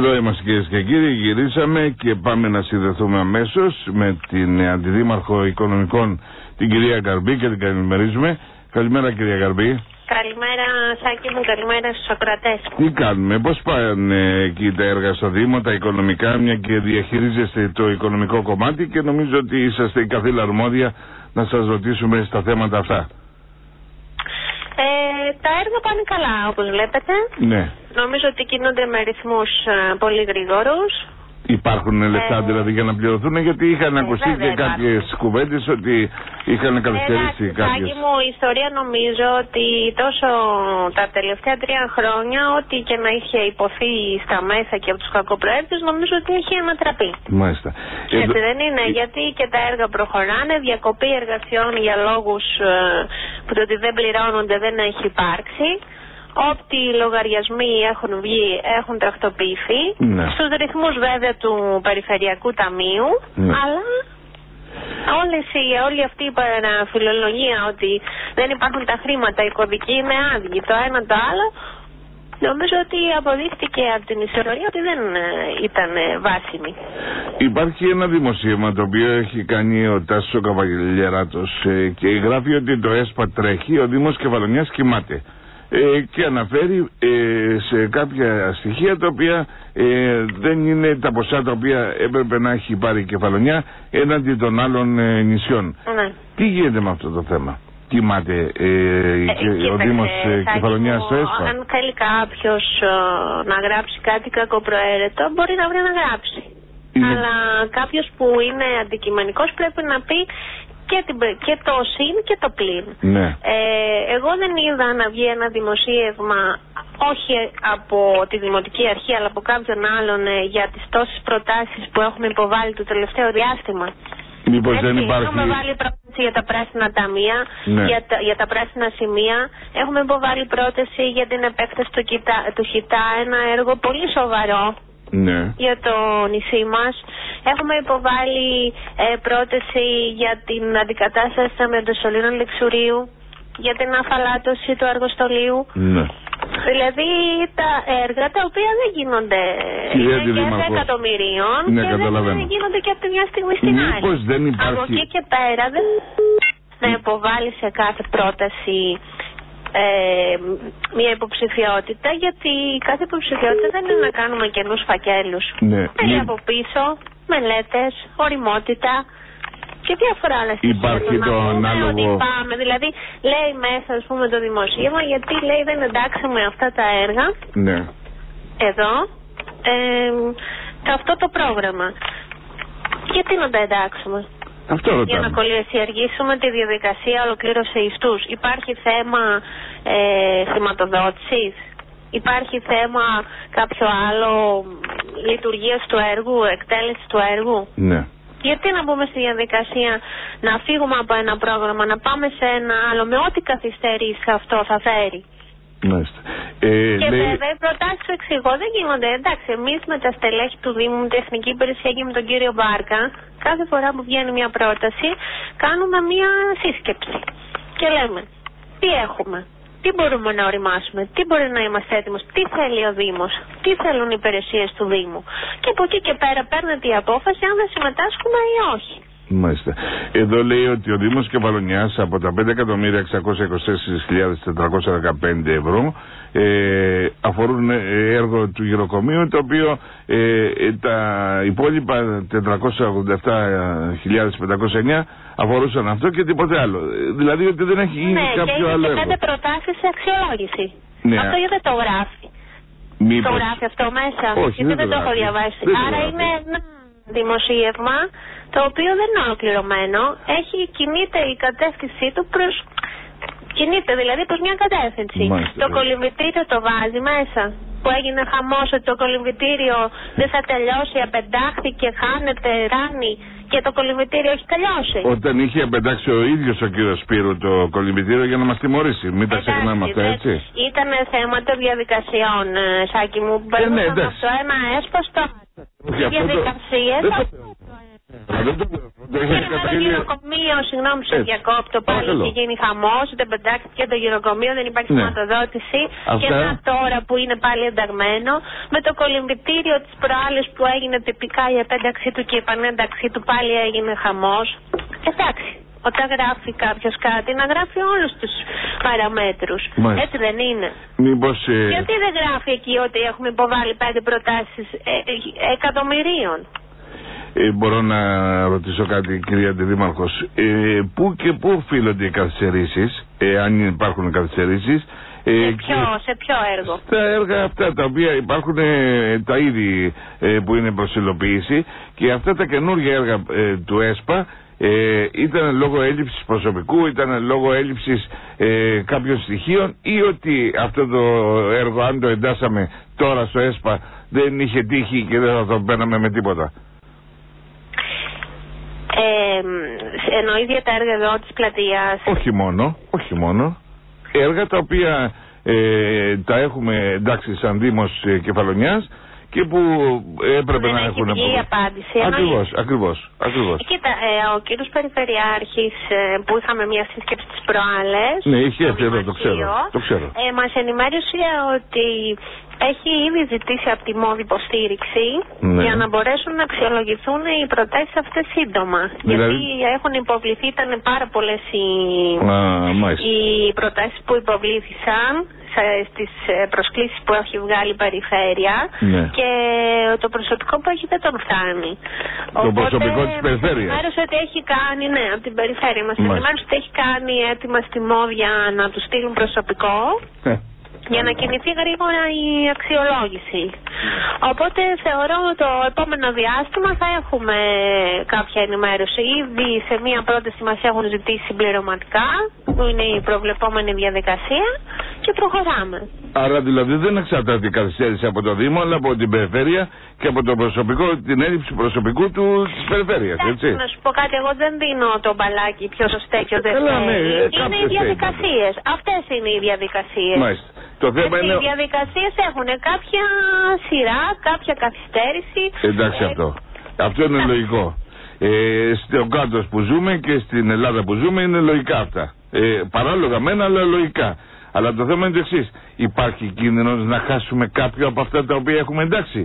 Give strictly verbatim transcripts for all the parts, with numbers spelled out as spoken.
Εδώ είμαστε κυρίες και κύριοι, γυρίσαμε και πάμε να συνδεθούμε αμέσως με την Αντιδήμαρχο Οικονομικών, την κυρία Γκαρμπή, και την καλημερίζουμε. Καλημέρα κυρία Γκαρμπή. Καλημέρα Σάκη μου, καλημέρα στους ακροατές. Τι κάνουμε, πώς πάνε εκεί τα έργα στο Δήμο, τα οικονομικά, μια και διαχειρίζεστε το οικονομικό κομμάτι και νομίζω ότι είσαστε η καθήλα αρμόδια να σας ρωτήσουμε στα θέματα αυτά. Ε, τα έργα πάνε καλά όπως βλέπετε. Ναι. Νομίζω ότι κινούνται με ρυθμούς ε, πολύ γρήγορους. Υπάρχουν λεφτά ε, δηλαδή για να πληρωθούν, γιατί είχαν ε, ακουστεί βέβαια, και κάποιες κουβέντες ότι είχαν καθυστερήσει ε, κάποιες. Σάκη μου, η ιστορία νομίζω ότι τόσο τα τελευταία τρία χρόνια, ό,τι και να είχε υποθεί στα μέσα και από τους κακοπροαίρετους, νομίζω ότι έχει ανατραπεί. Μάλιστα. Έτσι δεν είναι, ε... γιατί και τα έργα προχωράνε, διακοπή εργασιών για λόγους ε, που το ότι δεν πληρώνονται δεν έχει υπάρξει. Ό,τι οι λογαριασμοί έχουν βγει έχουν τακτοποιηθεί, ναι, στους ρυθμούς βέβαια του Περιφερειακού Ταμείου, ναι, αλλά όλες οι, όλη αυτή η παραφιλολογία ότι δεν υπάρχουν τα χρήματα, οι κωδικοί είναι άδειοι, το ένα το άλλο, νομίζω ότι αποδείχτηκε από την ιστορία ότι δεν ήταν βάσιμη. Υπάρχει ένα δημοσίευμα το οποίο έχει κάνει ο Τάσος ο Καβαγγελιαράτος και γράφει ότι το ΕΣΠΑ τρέχει, ο Δήμος Κεφαλονιάς κοιμάται. Ε, και αναφέρει ε, σε κάποια στοιχεία τα οποία ε, δεν είναι τα ποσά τα οποία έπρεπε να έχει πάρει η Κεφαλονιά έναντι των άλλων ε, νησιών. Ναι. Τι γίνεται με αυτό το θέμα? Κοιμάται ε, ε, και ο Δήμος ε, Κεφαλονιάς στο ΕΣΠΑ? Αν θέλει κάποιος ε, να γράψει κάτι κακοπροαίρετο, μπορεί να βρει να γράψει. Είναι... Αλλά κάποιος που είναι αντικειμενικός πρέπει να πει Και, την, και το συν και το πλην. Ναι. Ε, εγώ δεν είδα να βγει ένα δημοσίευμα, όχι από τη Δημοτική Αρχή αλλά από κάποιον άλλον, ε, για τις τόσες προτάσεις που έχουμε υποβάλει το τελευταίο διάστημα. Μήπως δεν υπάρχει... Έχουμε βάλει πρόταση για τα πράσινα ταμεία, ναι, για, τα, για τα πράσινα σημεία. Έχουμε υποβάλει πρόταση για την επέκταση του, κοιτά, του ΧΙΤΑ, ένα έργο πολύ σοβαρό. Ναι. Για το νησί μας. Έχουμε υποβάλει ε, πρόταση για την αντικατάσταση των αμυντοσωλήνων Λεξουρίου, για την αφαλάτωση του αργοστολίου. Ναι. Δηλαδή τα έργα τα οποία δεν γίνονται, είναι και εκατομμυρίων, ναι, και δεν γίνονται και από τη μια στιγμή στην άλλη. Δεν υπάρχει... Από εκεί και πέρα δεν να υποβάλει σε κάθε πρόταση Ε, μια υποψηφιότητα, γιατί κάθε υποψηφιότητα δεν είναι να κάνουμε καινούς φακέλους. Ναι. Θέλει από πίσω μελέτες, οριμότητα και διάφορα άλλα στοιχεία. Υπάρχει το ανάλογο... ότι πάμε, δηλαδή λέει μέσα, ας πούμε, το δημοσίευμα, γιατί λέει δεν εντάξαμε αυτά τα έργα, ναι, εδώ ε, αυτό το πρόγραμμα. Γιατί να τα εντάξουμε? Αυτό για να κολυεργήσουμε τη διαδικασία ολοκλήρωση ιστούς. Υπάρχει θέμα ε, χρηματοδότησης, υπάρχει θέμα κάποιο άλλο λειτουργίας του έργου, εκτέλεσης του έργου. Ναι. Γιατί να μπούμε στη διαδικασία να φύγουμε από ένα πρόγραμμα, να πάμε σε ένα άλλο, με ό,τι καθυστερήσει αυτό θα φέρει. Μάλιστα. Ε, και λέει... βέβαια οι προτάσεις που εξηγώ δεν γίνονται. Εντάξει, εμείς με τα στελέχη του Δήμου, με την Εθνική Υπηρεσία και με τον κύριο Μπάρκα, κάθε φορά που βγαίνει μια πρόταση, κάνουμε μια σύσκεψη. Και λέμε, τι έχουμε, τι μπορούμε να οριμάσουμε, τι μπορεί να είμαστε έτοιμος, τι θέλει ο Δήμος, τι θέλουν οι υπηρεσίες του Δήμου. Και από εκεί και πέρα παίρνεται η απόφαση αν θα συμμετάσχουμε ή όχι. Μάλιστα. Εδώ λέει ότι ο Δήμος Κεφαλονιάς από τα πέντε εκατομμύρια εξακόσιες είκοσι τέσσερις χιλιάδες τετρακόσια δεκαπέντε ευρώ ε, αφορούν έργο του γυροκομείου, το οποίο ε, τα υπόλοιπα τετρακόσιες ογδόντα επτά χιλιάδες πεντακόσια εννιά αφορούσαν αυτό και τίποτε άλλο. Δηλαδή ότι δεν έχει γίνει, ναι, κάποιο άλλο έργο. Ναι, και πέντε προτάσεις σε αξιολόγηση. Ναι. Αυτό γιατί δεν το γράφει? Μήπως... Το γράφει αυτό μέσα? Όχι, γιατί δεν, δεν το, το έχω διαβάσει. Δεν Άρα το είναι ένα δημοσίευμα το οποίο δεν είναι ολοκληρωμένο. Έχει, κινείται η κατεύθυνσή του προς... Κινείται δηλαδή προς μια κατεύθυνση. Μάλιστα, το κολυμβητήριο το βάζει μέσα. Που έγινε χαμός ότι το κολυμβητήριο δεν θα τελειώσει, απεντάχθηκε, χάνεται, ράνει και το κολυμβητήριο έχει τελειώσει. Όταν είχε απεντάξει ο ίδιος ο κύριος Σπύρου το κολυμβητήριο για να μας τιμωρήσει. Μην τα ξεχνάμε αυτά, έτσι. Ήταν θέμα των διαδικασιών, Σάκη μου, που παίρνουμε ε, ναι, αυτό ένα έσπαστο. Οι διαδικασίες... Το γυροκομείο, συγγνώμη που σας διακόπτω, πάλι έχει γίνει χαμός, ούτε πεντάχτηκε το γυροκομείο, δεν υπάρχει χρηματοδότηση. Και ένα τώρα που είναι πάλι ενταγμένο, με το κολυμβητήριο της προάλλης που έγινε τυπικά η επένταξή του και η επανένταξή του πάλι έγινε χαμός. Εντάξει. Όταν γράφει κάποιος κάτι, να γράφει όλους τους παραμέτρους. Μάλιστα. Έτσι δεν είναι? Μήπως, ε... Γιατί δεν γράφει εκεί ότι έχουμε υποβάλει πέντε προτάσεις ε, ε, εκατομμυρίων? Ε, μπορώ να ρωτήσω κάτι, κυρία Αντιδήμαρχος? Ε, πού και πού οφείλονται οι καθυστερήσεις, ε, αν υπάρχουν καθυστερήσεις? Ε, σε, ποιο, σε ποιο έργο? Στα έργα αυτά τα οποία υπάρχουν, ε, τα είδη ε, που είναι προς υλοποίηση, και αυτά τα καινούργια έργα ε, του ΕΣΠΑ ε, ήταν λόγω έλλειψης προσωπικού, ήταν λόγω έλλειψης ε, κάποιων στοιχείων, ή ότι αυτό το έργο, αν το εντάσσαμε τώρα στο ΕΣΠΑ, δεν είχε τύχει και δεν θα το παίρναμε με τίποτα? Ε, εννοείς για τα έργα εδώ της πλατείας? Όχι μόνο, όχι μόνο. Έργα τα οποία ε, τα έχουμε εντάξει σαν Δήμος ε, Κεφαλονιάς και που έπρεπε δεν να έχουν... Δεν έχει βγει απάντηση. Ακριβώς, ακριβώς, ακριβώς. Κοίτα, ε, ο κύριος Περιφερειάρχης ε, που είχαμε μια σύσκεψη τις προάλλες... Ναι, είχε έρθει εδώ, το ξέρω, το ξέρω. Ε, μας ενημέρωσε ότι έχει ήδη ζητήσει από τη ΜΟΔ υποστήριξη, ναι, για να μπορέσουν να αξιολογηθούν οι προτάσεις αυτές σύντομα. Δηλαδή... Γιατί έχουν υποβληθεί, ήταν πάρα πολλές οι, οι προτάσεις που υποβλήθησαν στις προσκλήσεις που έχει βγάλει η Περιφέρεια, ναι, και το προσωπικό που έχει δεν τον φτάνει. Το Οπότε, προσωπικό της Περιφέρειας. Μας ενημέρωσε ότι έχει κάνει, ναι, από την Περιφέρεια μας ενημέρωσε ότι έχει κάνει έτοιμα στη ΜΟΔ για να του στείλουν προσωπικό, ε. για να κινηθεί γρήγορα η αξιολόγηση. Οπότε θεωρώ το επόμενο διάστημα θα έχουμε κάποια ενημέρωση. Ήδη σε μία πρόταση μας έχουν ζητήσει συμπληρωματικά, που είναι η προβλεπόμενη διαδικασία, και προχωράμε. Άρα δηλαδή δεν εξαρτάται η καθυστέρηση από το Δήμο, αλλά από την Περιφέρεια και από το προσωπικό, την έλλειψη προσωπικού του της Περιφέρειας, έτσι. Να σου πω κάτι, εγώ δεν δίνω το μπαλάκι ποιος σωστέ ποιος δεν θέλει. Ναι, είναι οι διαδικασίες. Αυτές είναι οι διαδικασίες. Μάλιστα. Το θέμα είναι... Οι διαδικασίες έχουν κάποια σειρά, κάποια καθυστέρηση. Εντάξει, ε... αυτό. Αυτό είναι λογικό. Ε, στο κάτω που ζούμε και στην Ελλάδα που ζούμε είναι λογικά αυτά. Ε, παράλογα μένα, αλλά λογικά. Αλλά το θέμα είναι το εξής. Υπάρχει κίνδυνος να χάσουμε κάποιο από αυτά τα οποία έχουμε εντάξει?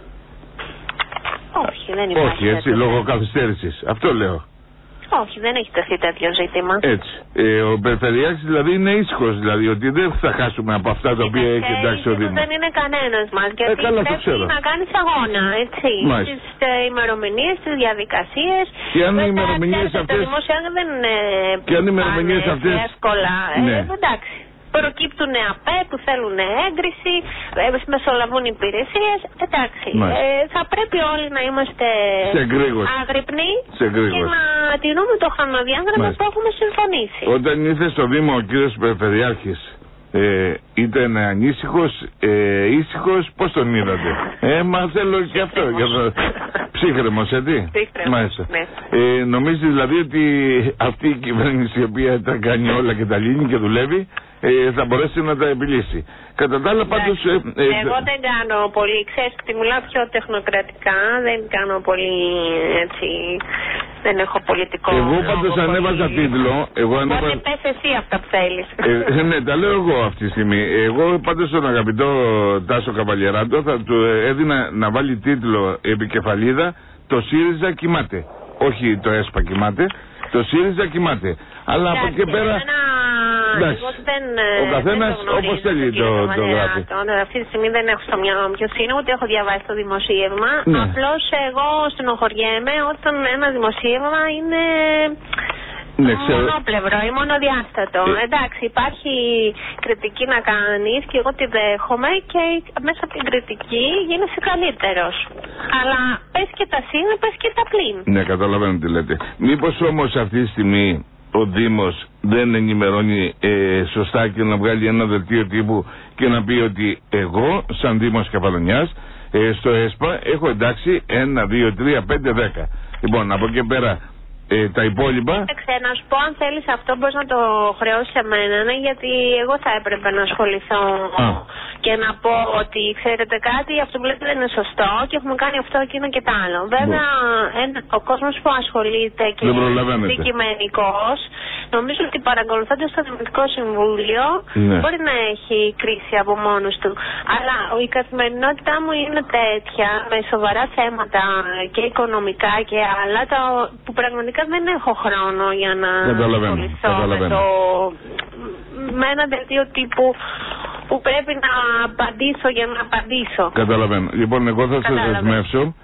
Όχι, δεν υπάρχει. Όχι, έτσι, λόγω καθυστέρησης. Αυτό λέω. Όχι, δεν έχει τεθεί τέτοιο ζήτημα. Έτσι. Ε, ο Περιφερειάρχης δηλαδή είναι ήσυχος, δηλαδή ότι δεν θα χάσουμε από αυτά τα οποία έχει εντάξει ο Δήμος. Δεν είναι κανένας μας, γιατί ε, καλά, πρέπει να κάνεις αγώνα, έτσι. Στις ε, ημερομηνίες, στις διαδικασίες. Και αν οι ημερομηνίες αυτές... Τα δημόσια δεν είναι και αν οι ημερομηνίες αυτές... εύκολα. Ναι. Ε, εντάξει. Προκύπτουν ΑΠΕ που θέλουν έγκριση, ε, μεσολαβούν υπηρεσίες. Εντάξει, ε, θα πρέπει όλοι να είμαστε άγρυπνοι και να τηρούμε το χρονοδιάγραμμα που έχουμε συμφωνήσει. Όταν ήρθε στο Δήμο ο κύριος Περιφερειάρχης, ε, ήταν ανήσυχος, ε, ήσυχος, πώς τον είδατε? Ε, μα θέλω και αυτό. Ψύχρεμος, έτσι. Μάλιστα. Ναι. Ε, νομίζει δηλαδή ότι αυτή η κυβέρνηση, η οποία τα κάνει όλα και τα λύνει και δουλεύει, ε, θα μπορέσει να τα επιλύσει. Κατά τα άλλα πάντως... Ε, ε, εγώ δεν κάνω πολύ, ξέρεις, μιλάω πιο τεχνοκρατικά, δεν κάνω πολύ έτσι... Δεν έχω πολιτικό. Εγώ πάντως ανέβαζα πολύ... τίτλο. Εγώ ανέβα... Οπότε πες εσύ αυτά που θέλεις. Ε, ναι, τα λέω εγώ αυτή τη στιγμή. Εγώ πάντως τον αγαπητό Τάσο Καβαλιεράτο θα του έδινα να βάλει τίτλο επικεφαλίδα «Το ΣΥΡΙΖΑ κοιμάται». Όχι το ΕΣΠΑ κοιμάται, το ΣΥΡΙΖΑ κοιμάται. Αλλά από εκεί πέρα... Εγώ δεν, ο καθένας όπως θέλει το, το γράφει. Αυτή τη στιγμή δεν έχω στο μυαλό μου ποιος είναι, ούτε έχω διαβάσει το δημοσίευμα. Ναι. Απλώς εγώ στενοχωριέμαι όταν ένα δημοσίευμα είναι ναι, μονόπλευρο ή μονοδιάστατο. Ε... Εντάξει, υπάρχει κριτική να κάνεις και εγώ τη δέχομαι και μέσα από την κριτική γίνεσαι καλύτερος. Αλλά πες και τα σύν, πες και τα πλήν. Ναι, καταλαβαίνω τι λέτε. Μήπως όμως αυτή τη στιγμή ο Δήμος δεν ενημερώνει ε, σωστά και να βγάλει ένα δελτίο τύπου και να πει ότι εγώ σαν Δήμος Κεφαλονιάς ε, στο ΕΣΠΑ έχω εντάξει ένα, δύο, τρία, πέντε, δέκα. Λοιπόν, από εκεί πέρα Ε, τα υπόλοιπα. Κοίταξε, να σου πω, αν θέλεις αυτό μπορείς να το χρεώσεις σε μένα, ναι, γιατί εγώ θα έπρεπε να ασχοληθώ Α. και να πω ότι ξέρετε κάτι, αυτό που λέτε δεν είναι σωστό και έχουμε κάνει αυτό, εκείνο και τ' άλλο. Βέβαια, ένα, ο κόσμος που ασχολείται και είναι δικημενικός, νομίζω ότι παρακολουθώντας το Δημοτικό Συμβούλιο ναι. μπορεί να έχει κρίση από μόνος του. Αλλά η καθημερινότητά μου είναι τέτοια, με σοβαρά θέματα και οικονομικά και άλλα, τα, που πραγματικά δεν έχω χρόνο για να ασχοληθώ με, το, με ένα δελτίο τύπου που πρέπει να απαντήσω για να απαντήσω. Καταλαβαίνω. Λοιπόν, εγώ θα σας δεσμεύσω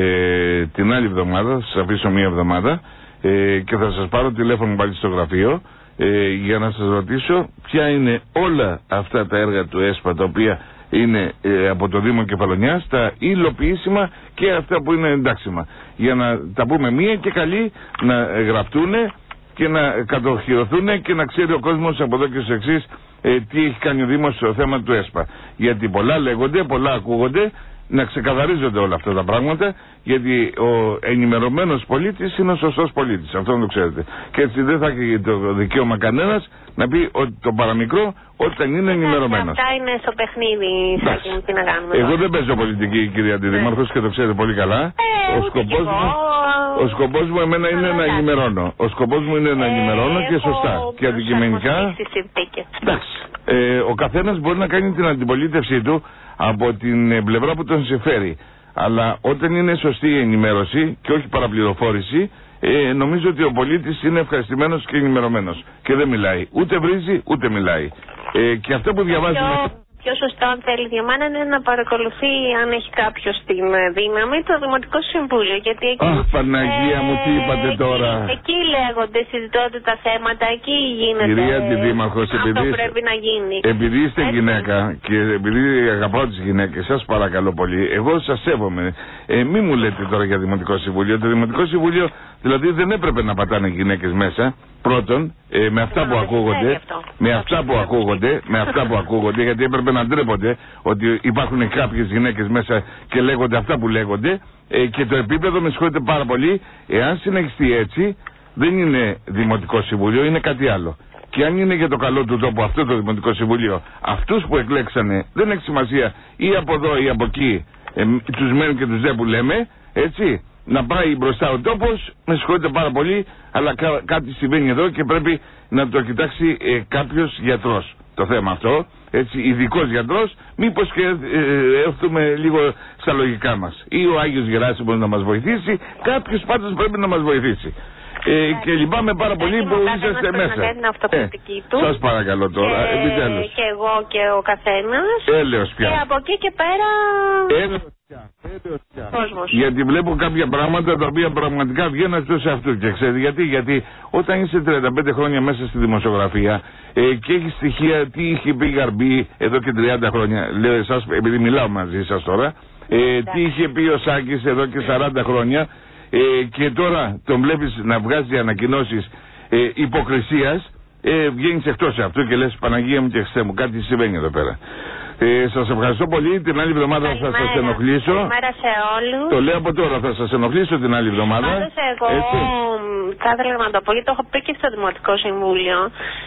ε, την άλλη εβδομάδα, θα σας αφήσω μία εβδομάδα ε, και θα σας πάρω τηλέφωνο πάλι στο γραφείο ε, για να σας ρωτήσω ποια είναι όλα αυτά τα έργα του ΕΣΠΑ τα οποία είναι ε, από το Δήμο Κεφαλονιάς, τα υλοποιήσιμα και αυτά που είναι εντάξιμα. Για να τα πούμε μία και καλή, να γραφτούν και να κατοχυρωθούν και να ξέρει ο κόσμος από εδώ και στο εξής ε, τι έχει κάνει ο Δήμος στο θέμα του ΕΣΠΑ. Γιατί πολλά λέγονται, πολλά ακούγονται, να ξεκαθαρίζονται όλα αυτά τα πράγματα, γιατί ο ενημερωμένος πολίτης είναι ο σωστός πολίτης. Αυτό να το ξέρετε. Και έτσι δεν θα έχει το δικαίωμα κανένας να πει ότι το παραμικρό όταν είναι ενημερωμένος. Αυτά είναι στο παιχνίδι, Σάκη, τι να κάνουμε. Εγώ δεν παίζω πολιτική, κυρία Αντιδήμαρχος, και το ξέρετε πολύ καλά. Ε, ο, σκοπός μου, ο σκοπός μου εμένα είναι να ενημερώνω. Ο σκοπός μου είναι να ενημερώνω και σωστά και αντικειμενικά. Εντάξει. Ε, ο καθένας μπορεί να κάνει την αντιπολίτευσή του από την πλευρά που τον συμφέρει. Αλλά όταν είναι σωστή η ενημέρωση και όχι παραπληροφόρηση, ε, νομίζω ότι ο πολίτης είναι ευχαριστημένος και ενημερωμένος. Και δεν μιλάει. Ούτε βρίζει, ούτε μιλάει. Ε, και αυτό που διαβάζουμε... Πιο σωστό, αν θέλει για μένα, είναι να παρακολουθεί, αν έχει κάποιο την δύναμη, το Δημοτικό Συμβούλιο. Γιατί εκεί. Αχ, Παναγία ε, μου, τι είπατε τώρα. Εκεί, εκεί λέγονται, συζητώνται τα θέματα, εκεί γίνεται. Κυρία Αντιδήμαρχος, επειδή. Αυτό πρέπει να γίνει. Επειδή είστε Έτσι. γυναίκα και επειδή αγαπάω τις γυναίκες, σας παρακαλώ πολύ, εγώ σας σέβομαι. Ε, μη μου λέτε τώρα για Δημοτικό Συμβούλιο. Το Δημοτικό Συμβούλιο, δηλαδή, δεν έπρεπε να πατάνε γυναίκες μέσα. Πρώτον, ε, με αυτά που ακούγονται, με αυτά που ακούγονται, με αυτά που ακούγονται, γιατί έπρεπε να ντρέπονται ότι υπάρχουν κάποιες γυναίκες μέσα και λέγονται αυτά που λέγονται, ε, και το επίπεδο, με συγχωρείτε πάρα πολύ, εάν συνεχιστεί έτσι, δεν είναι Δημοτικό Συμβούλιο, είναι κάτι άλλο. Και αν είναι για το καλό του τόπου αυτό το Δημοτικό Συμβούλιο, αυτούς που εκλέξανε, δεν έχει σημασία ή από εδώ ή από εκεί, ε, τους μεν και τους δε που λέμε, έτσι. Να πάει μπροστά ο τόπος, με συγχωρείτε πάρα πολύ, αλλά κά, κάτι συμβαίνει εδώ και πρέπει να το κοιτάξει ε, κάποιος γιατρός το θέμα αυτό, έτσι, ειδικός γιατρός, μήπως και ε, έρθουμε λίγο στα λογικά μας. Ή ο Άγιος Γεράσιμος να μας βοηθήσει, κάποιος πάντως πρέπει να μας βοηθήσει. Ε, και λυπάμαι πάρα πολύ που είσαστε μέσα. Ε, σας παρακαλώ τώρα, και, επιτέλους. Και εγώ και ο καθένας. Έλεος πια. Και από εκεί και πέρα. Έλεος πια. Έλεος πια. Γιατί βλέπω κάποια πράγματα τα οποία πραγματικά βγαίνουν εκτός αυτού. Και ξέρετε γιατί, γιατί όταν είσαι τριάντα πέντε χρόνια μέσα στη δημοσιογραφία ε, και έχει στοιχεία τι είχε πει η Γαρμπή εδώ και τριάντα χρόνια, λέω εσάς επειδή μιλάω μαζί σας τώρα, ε, τι είχε πει ο Σάκης εδώ και σαράντα χρόνια. Ε, και τώρα τον βλέπεις να βγάζει ανακοινώσεις ε, υποκρισίας, ε, βγαίνεις εκτός αυτού και λες Παναγία μου και Χριστέ μου, κάτι συμβαίνει εδώ πέρα. Ε, σας ευχαριστώ πολύ. Την άλλη εβδομάδα θα σας ενοχλήσω. Καλημέρα σε όλους. Το λέω από τώρα, θα σας ενοχλήσω την άλλη εβδομάδα. Πάντως εγώ Έτσι. θα ήθελα να το πω, γιατί το έχω πει και στο Δημοτικό Συμβούλιο.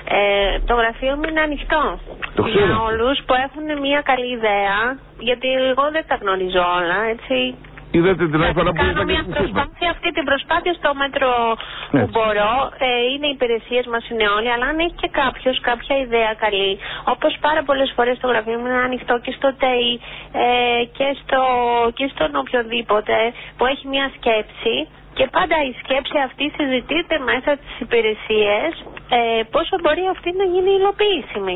Ε, το γραφείο μου είναι ανοιχτό. Το ξέρω. Για όλους που έχουν μια καλή ιδέα, γιατί εγώ δεν τα γνωρίζω όλα, έτσι. Είδατε την άλλη φορά που κάνω μια προσπάθεια, αυτή την προσπάθεια στο μέτρο που Έτσι. μπορώ. Ε, είναι οι υπηρεσίες μας, είναι όλοι, αλλά αν έχει και κάποιος κάποια ιδέα καλή, όπως πάρα πολλές φορές το γραφείο μου είναι ανοιχτό και στο ΤΕΙ ε, και, στο, και στον οποιοδήποτε που έχει μια σκέψη, και πάντα η σκέψη αυτή συζητείται μέσα στις υπηρεσίες, ε, πόσο μπορεί αυτή να γίνει υλοποιήσιμη.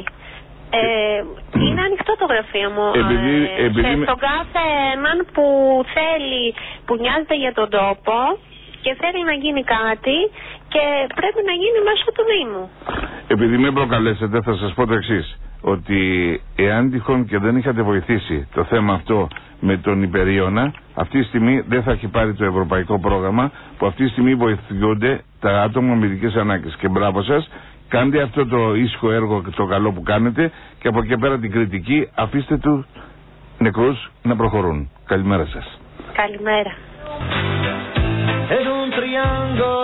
Ε, είναι ανοιχτό το γραφείο μου επειδή, ε, επειδή και με... στον κάθε έναν που θέλει, που νοιάζεται για τον τόπο και θέλει να γίνει κάτι και πρέπει να γίνει μέσω του Δήμου. Επειδή με προκαλέσετε θα σας πω το εξής, ότι εάν τυχόν και δεν είχατε βοηθήσει το θέμα αυτό με τον Υπερίωνα, αυτή τη στιγμή δεν θα έχει πάρει το ευρωπαϊκό πρόγραμμα που αυτή τη στιγμή βοηθούνται τα άτομα με ειδικές ανάγκες. Και μπράβο σας. Κάντε αυτό το ήσυχο έργο και το καλό που κάνετε και από εκεί πέρα την κριτική αφήστε του νεκρούς να προχωρούν. Καλημέρα σας. Καλημέρα.